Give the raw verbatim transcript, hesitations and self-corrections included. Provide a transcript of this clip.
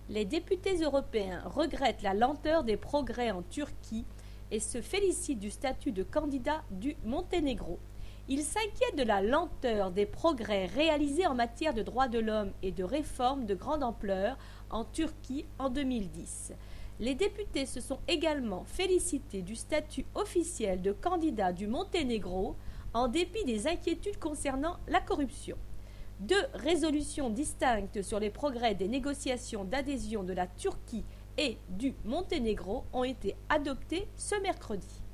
Les députés européens regrettent la lenteur des progrès en Turquie et se félicitent du statut de candidat du Monténégro. Ils s'inquiètent de la lenteur des progrès réalisés en matière de droits de l'homme et de réformes de grande ampleur en Turquie en deux mille dix. Les députés se sont également félicités du statut officiel de candidat du Monténégro en dépit des inquiétudes concernant la corruption. Deux résolutions distinctes sur les progrès des négociations d'adhésion de la Turquie et du Monténégro ont été adoptées ce mercredi.